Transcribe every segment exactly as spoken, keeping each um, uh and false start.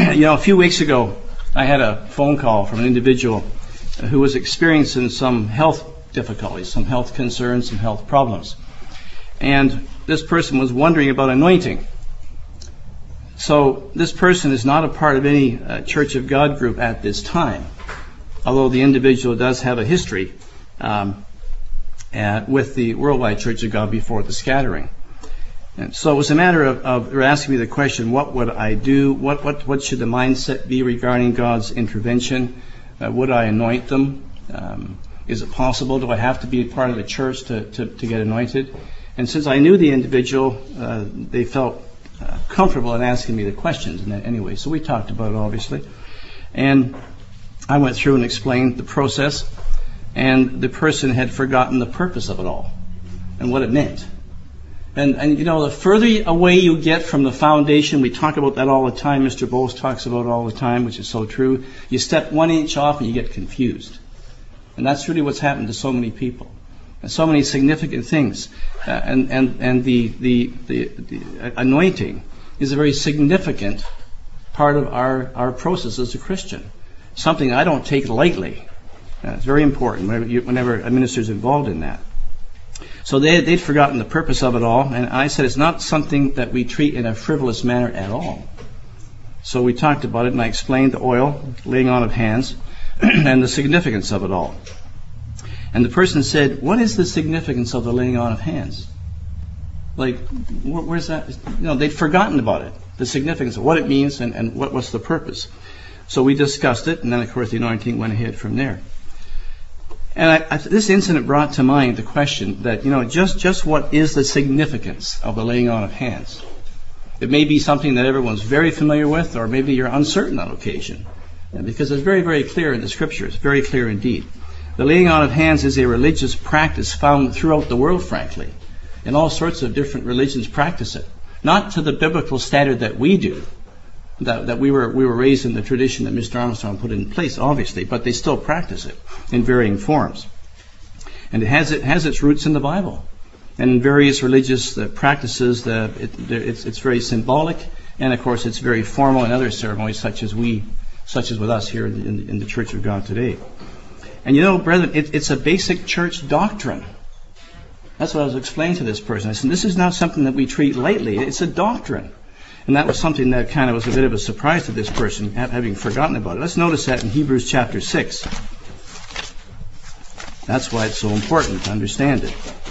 you know, a few weeks ago, I had a phone call from an individual who was experiencing some health difficulties, some health concerns, some health problems. And this person was wondering about anointing. So this person is not a part of any uh, Church of God group at this time, although the individual does have a history um, uh, with the Worldwide Church of God before the scattering. And so it was a matter of, of they're asking me the question, what would I do? What what what should the mindset be regarding God's intervention? Uh, would I anoint them? Um, is it possible? Do I have to be a part of the church to, to, to get anointed? And since I knew the individual, uh, they felt uh, comfortable in asking me the questions. And anyway, so we talked about it, obviously. And I went through and explained the process. And the person had forgotten the purpose of it all and what it meant. And, and you know, the further away you get from the foundation, we talk about that all the time, Mister Bowles talks about it all the time, which is so true, you step one inch off and you get confused. And that's really what's happened to so many people. And so many significant things. Uh, and and, and the, the, the, the anointing is a very significant part of our, our process as a Christian. Something I don't take lightly. Uh, it's very important whenever, you, whenever a minister is involved in that. So they, they'd forgotten the purpose of it all, and I said it's not something that we treat in a frivolous manner at all. So we talked about it, and I explained the oil, laying on of hands, and the significance of it all. And the person said, what is the significance of the laying on of hands? Like, where, where's that? You know, they'd forgotten about it, the significance of what it means and, and what, what's the purpose. So we discussed it, and then, of course, the anointing went ahead from there. And I, I, this incident brought to mind the question that, you know, just, just what is the significance of the laying on of hands? It may be something that everyone's very familiar with, or maybe you're uncertain on occasion. And because it's very, very clear in the Scriptures, very clear indeed. The laying on of hands is a religious practice found throughout the world, frankly. And all sorts of different religions practice it. Not to the biblical standard that we do. That, that we were we were raised in the tradition that Mister Armstrong put in place, obviously, but they still practice it in varying forms. And it has it has its roots in the Bible. And in various religious uh, practices, the, it, it's, it's very symbolic, and of course it's very formal in other ceremonies, such as we, such as with us here in, in, in the Church of God today. And you know, brethren, it, it's a basic church doctrine. That's what I was explaining to this person. I said, this is not something that we treat lightly. It's a doctrine. And that was something that kind of was a bit of a surprise to this person, having forgotten about it. Let's notice that in Hebrews chapter six. That's why it's so important to understand it.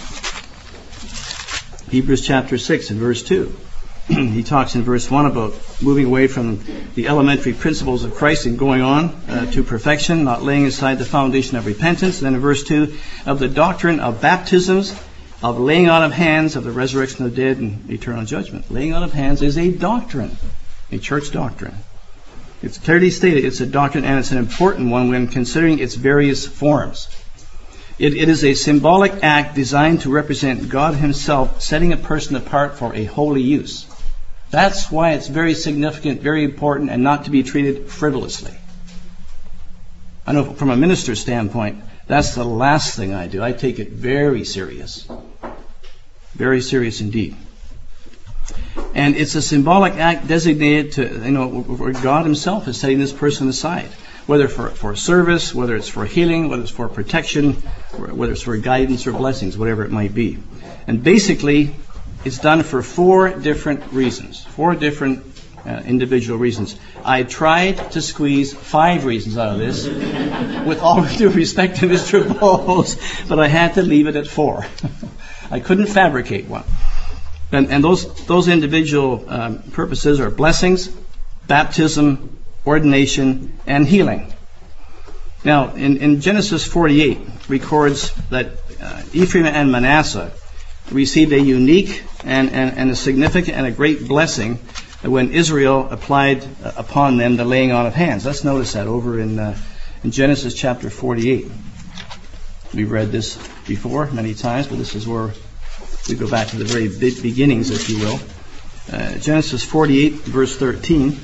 Hebrews chapter six and verse two. He talks in verse one about moving away from the elementary principles of Christ and going on uh, to perfection, not laying aside the foundation of repentance. And then in verse two, of the doctrine of baptisms, of laying on of hands, of the resurrection of the dead, and eternal judgment. Laying on of hands is a doctrine, a church doctrine. It's clearly stated it's a doctrine, and it's an important one when considering its various forms. It, it is a symbolic act designed to represent God Himself, setting a person apart for a holy use. That's why it's very significant, very important, and not to be treated frivolously. I know from a minister's standpoint, that's the last thing I do. I take it very serious. Very serious indeed. And it's a symbolic act designated to, you know, where God Himself is setting this person aside. Whether for, for service, whether it's for healing, whether it's for protection, whether it's for guidance or blessings, whatever it might be. And basically, it's done for four different reasons. Four different uh, individual reasons. I tried to squeeze five reasons out of this, with all due respect to Mister Bowles, but I had to leave it at four. I couldn't fabricate one. And, and those those individual um, purposes are blessings, baptism, ordination, and healing. Now, in, in Genesis forty-eight, records that uh, Ephraim and Manasseh received a unique and, and, and a significant and a great blessing when Israel applied uh, upon them the laying on of hands. Let's notice that over in, uh, in Genesis chapter forty-eight. We've read this before many times, but this is where we go back to the very beginnings, if you will. Uh, Genesis forty-eight, verse thirteen.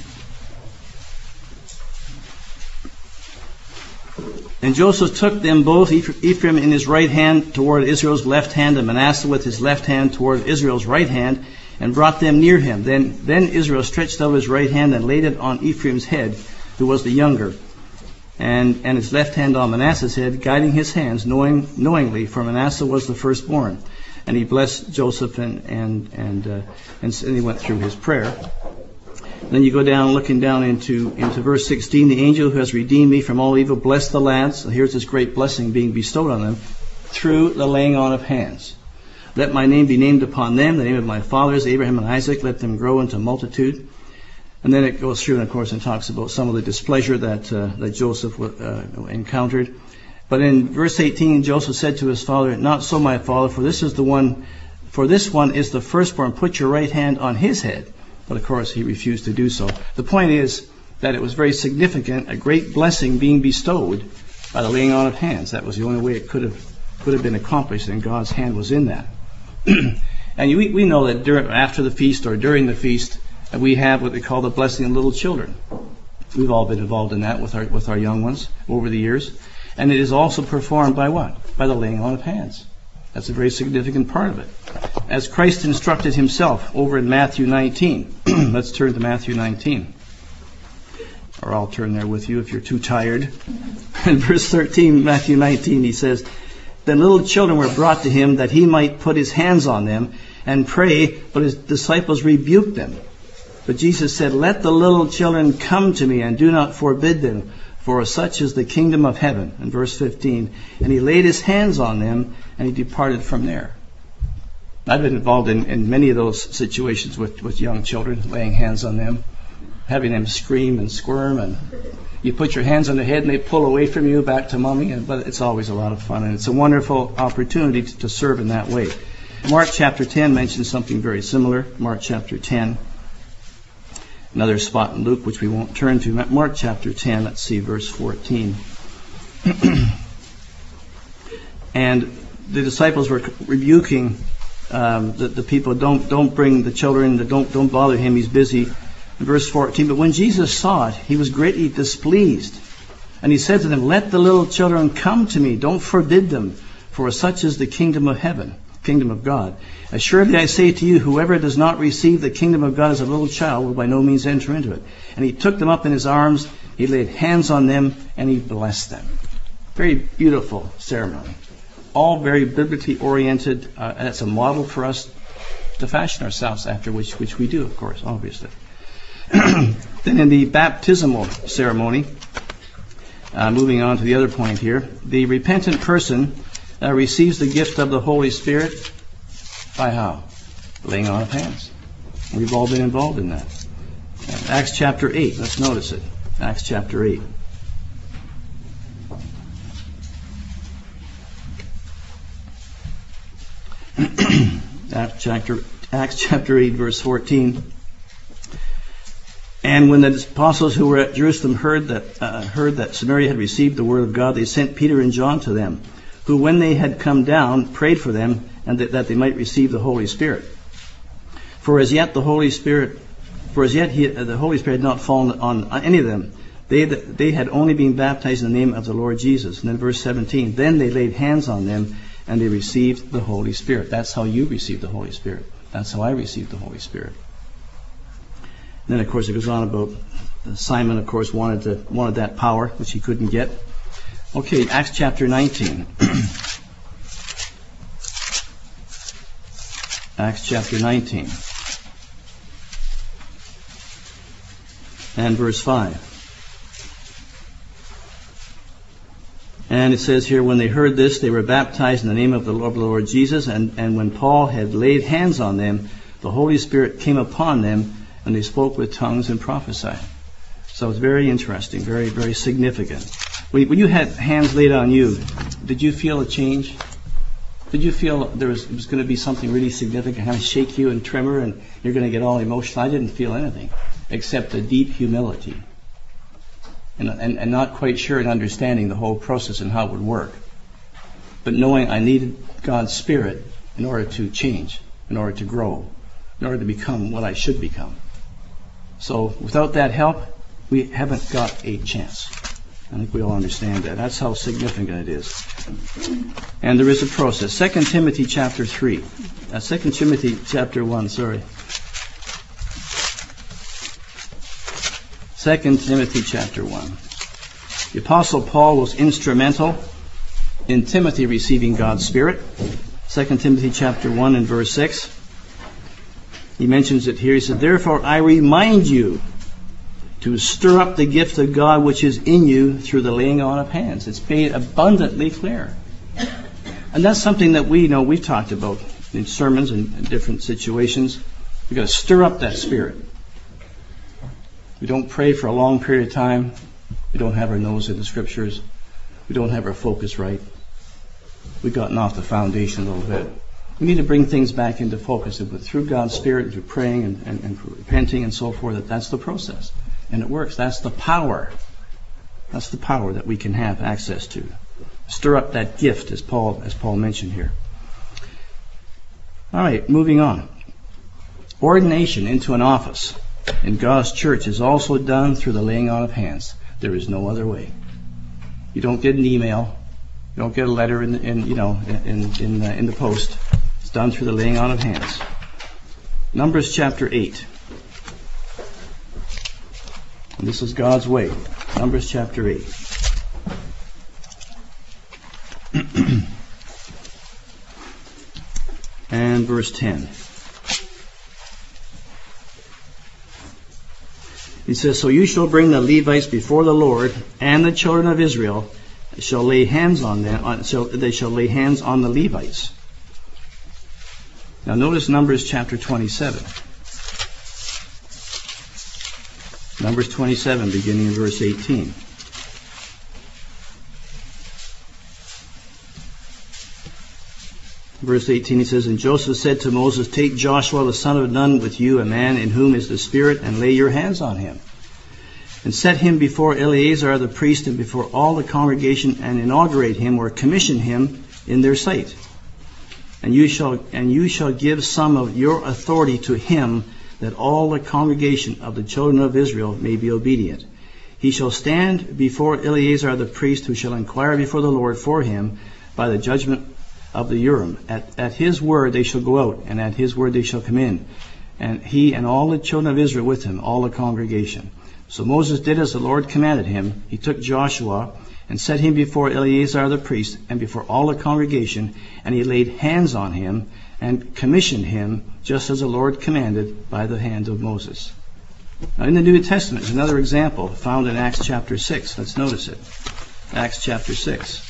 And Joseph took them both, Ephraim in his right hand toward Israel's left hand, and Manasseh with his left hand toward Israel's right hand, and brought them near him. Then, then Israel stretched out his right hand and laid it on Ephraim's head, who was the younger, and, and his left hand on Manasseh's head, guiding his hands knowing, knowingly, for Manasseh was the firstborn. And he blessed Joseph, and and and, uh, and, and he went through his prayer. Then you go down, looking down into, into verse sixteen, the angel who has redeemed me from all evil, bless the lads. So here's this great blessing being bestowed on them through the laying on of hands. Let my name be named upon them, the name of my fathers, Abraham and Isaac, let them grow into multitude. And then it goes through, and of course, and talks about some of the displeasure that uh, that Joseph uh, encountered. But in verse eighteen, Joseph said to his father, not so, my father, for this is the one, for this one is the firstborn. Put your right hand on his head. But of course, he refused to do so. The point is that it was very significant, a great blessing being bestowed by the laying on of hands. That was the only way it could have could have been accomplished, and God's hand was in that. And we, we know that during, after the feast or during the feast, we have what they call the blessing of little children. We've all been involved in that with our with our young ones over the years. And it is also performed by what? By the laying on of hands. That's a very significant part of it. As Christ instructed himself over in Matthew nineteen. Let's turn to Matthew nineteen. Or I'll turn there with you if you're too tired. In verse thirteen, Matthew nineteen, he says, then little children were brought to him that he might put his hands on them and pray, but his disciples rebuked them. But Jesus said, let the little children come to me and do not forbid them, for such is the kingdom of heaven. In verse fifteen, and he laid his hands on them and he departed from there. I've been involved in, in many of those situations with, with young children, laying hands on them, having them scream and squirm, and you put your hands on their head and they pull away from you back to mommy, and, but it's always a lot of fun, and it's a wonderful opportunity to, to serve in that way. Mark chapter ten mentions something very similar. Mark chapter ten. Another spot in Luke, which we won't turn to. Mark chapter ten, let's see, verse fourteen. And the disciples were rebuking um, the, the people, don't don't bring the children, don't don't bother him, he's busy. In verse fourteen, but when Jesus saw it, he was greatly displeased. And he said to them, let the little children come to me, don't forbid them, for such is the kingdom of heaven, kingdom of God. Assuredly I say to you, whoever does not receive the kingdom of God as a little child will by no means enter into it. And he took them up in his arms, he laid hands on them, and he blessed them. Very beautiful ceremony. All very biblically oriented. Uh, that's a model for us to fashion ourselves after, which, which we do, of course, obviously. Then in the baptismal ceremony, uh, moving on to the other point here, the repentant person uh, receives the gift of the Holy Spirit by how? Laying on of hands. We've all been involved in that. Uh, Acts chapter eight, let's notice it. Acts chapter eight. Acts chapter, Acts chapter eight, verse fourteen. And when the apostles who were at Jerusalem heard that uh, heard that Samaria had received the word of God, they sent Peter and John to them, who, when they had come down, prayed for them, and that, that they might receive the Holy Spirit. For as yet the Holy Spirit, for as yet he, uh, the Holy Spirit had not fallen on, on any of them. They they had only been baptized in the name of the Lord Jesus. And then verse seventeen, then they laid hands on them, and they received the Holy Spirit. That's how you receive the Holy Spirit. That's how I received the Holy Spirit. And then, of course, it goes on about Simon, of course, wanted to wanted that power, which he couldn't get. Okay, Acts chapter nineteen. Acts chapter nineteen. And verse five. And it says here, when they heard this, they were baptized in the name of the Lord, the Lord Jesus. And, and when Paul had laid hands on them, the Holy Spirit came upon them, and they spoke with tongues and prophesied. So it's very interesting, very, very significant. When, when you had hands laid on you, did you feel a change? Did you feel there was, was going to be something really significant, kind of shake you and tremor, and you're going to get all emotional? I didn't feel anything, except a deep humility. And, and, and not quite sure and understanding the whole process and how it would work. But knowing I needed God's Spirit in order to change, in order to grow, in order to become what I should become. So without that help, we haven't got a chance. I think we all understand that. That's how significant it is. And there is a process. Second Timothy chapter three. Uh, Second Timothy chapter one, sorry. Second Timothy chapter one. The Apostle Paul was instrumental in Timothy receiving God's Spirit. Second Timothy chapter one and verse six. He mentions it here. He said, "Therefore I remind you to stir up the gift of God which is in you through the laying on of hands." It's made abundantly clear. And that's something that we know we've talked about in sermons and in different situations. We've got to stir up that spirit. We don't pray for a long period of time. We don't have our nose in the scriptures. We don't have our focus right. We've gotten off the foundation a little bit. We need to bring things back into focus. But through God's Spirit, through praying and, and, and repenting and so forth, that that's the process. And it works. That's the power. That's the power that we can have access to. Stir up that gift, as Paul as Paul mentioned here. All right, moving on. Ordination into an office in God's church is also done through the laying on of hands. There is no other way. You don't get an email. You don't get a letter in, in you know in in uh, in the post. It's done through the laying on of hands. Numbers chapter eight. And this is God's way. Numbers chapter eight. And verse ten. He says, "So you shall bring the Levites before the Lord, and the children of Israel shall lay hands on them, on, so they shall lay hands on the Levites." Now notice Numbers chapter twenty-seven. Numbers twenty-seven, beginning in verse eighteen. Verse eighteen, he says, "And Joseph said to Moses, Take Joshua the son of Nun with you, a man in whom is the Spirit, and lay your hands on him. And set him before Eleazar the priest and before all the congregation, and inaugurate him or commission him in their sight. And you shall and you shall give some of your authority to him, that all the congregation of the children of Israel may be obedient. He shall stand before Eleazar the priest, who shall inquire before the Lord for him by the judgment of the Urim. At, at his word they shall go out, and at his word they shall come in. And he and all the children of Israel with him, all the congregation." So Moses did as the Lord commanded him. He took Joshua and set him before Eleazar the priest and before all the congregation, and he laid hands on him and commissioned him, just as the Lord commanded by the hand of Moses. Now in the New Testament is another example found in Acts chapter six. Let's notice it. Acts chapter six.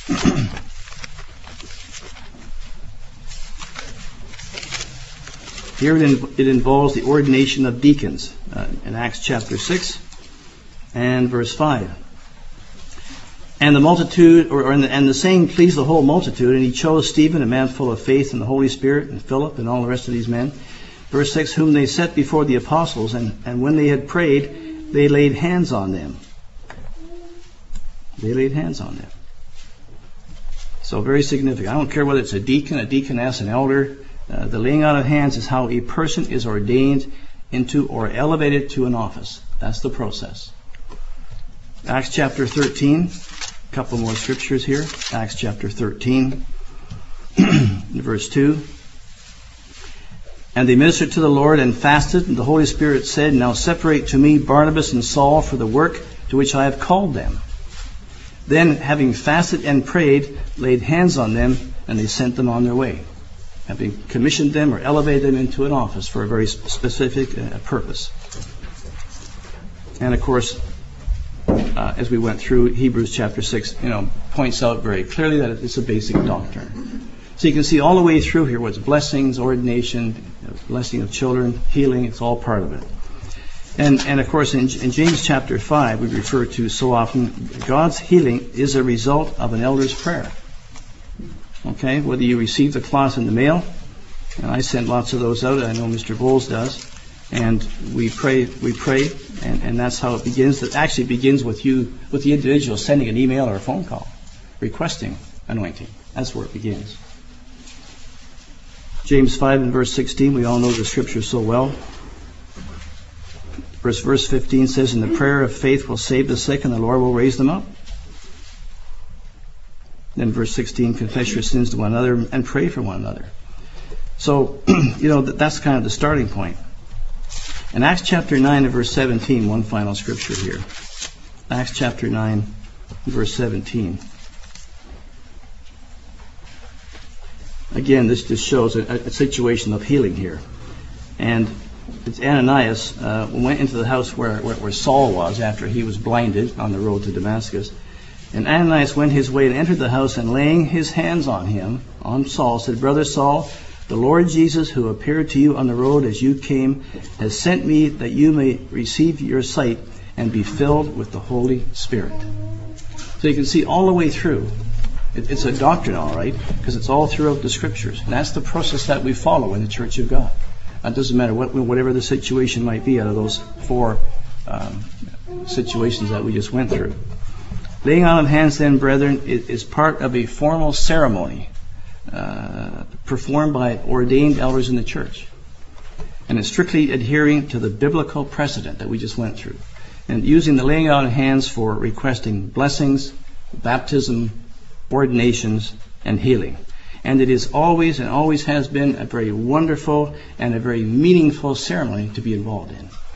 Here it, in, it involves the ordination of deacons uh, in Acts chapter six and verse five. "And the multitude, or, or in the, and the saying pleased the whole multitude, and he chose Stephen, a man full of faith and the Holy Spirit, and Philip, and all the rest of these men." Verse six, "Whom they set before the apostles, and, and when they had prayed, they laid hands on them." They laid hands on them. So very significant. I don't care whether it's a deacon, a deaconess, an elder. Uh, the laying on of hands is how a person is ordained into or elevated to an office. That's the process. Acts chapter thirteen. A couple more scriptures here. Acts chapter thirteen, verse two. "And they ministered to the Lord and fasted, and the Holy Spirit said, Now separate to me Barnabas and Saul for the work to which I have called them. Then, having fasted and prayed, laid hands on them, and they sent them on their way." Having commissioned them or elevated them into an office for a very specific uh, purpose. And of course, uh, as we went through, Hebrews chapter six, you know, points out very clearly that it's a basic doctrine. So you can see all the way through here what's blessings, ordination, you know, blessing of children, healing, it's all part of it. And and of course in, in James chapter five, we refer to so often, God's healing is a result of an elder's prayer. Okay, whether you receive the cloth in the mail, and I send lots of those out, I know Mister Bowles does, and we pray, we pray, and, and that's how it begins. It actually begins with you, with the individual sending an email or a phone call, requesting anointing. That's where it begins. James five and verse sixteen, we all know the scripture so well. Verse, verse fifteen says, "And the prayer of faith will save the sick, and the Lord will raise them up." Then verse sixteen, "Confess your sins to one another and pray for one another." So, you know, that's kind of the starting point. In Acts chapter nine and verse seventeen, one final scripture here. Acts chapter nine, verse seventeen. Again, this just shows a, a situation of healing here. And it's Ananias uh, went into the house where, where, where Saul was after he was blinded on the road to Damascus. And Ananias went his way and entered the house, and laying his hands on him, on Saul, said, Brother Saul, the Lord Jesus, who appeared to you on the road as you came, has sent me that you may receive your sight and be filled with the Holy Spirit. So you can see all the way through. It, it's a doctrine, all right, because it's all throughout the Scriptures. And that's the process that we follow in the Church of God. It doesn't matter what, whatever the situation might be out of those four um, situations that we just went through. Laying on of hands, then, brethren, is part of a formal ceremony uh, performed by ordained elders in the church. And it's strictly adhering to the biblical precedent that we just went through. And using the laying on of hands for requesting blessings, baptism, ordinations, and healing. And it is always and always has been a very wonderful and a very meaningful ceremony to be involved in.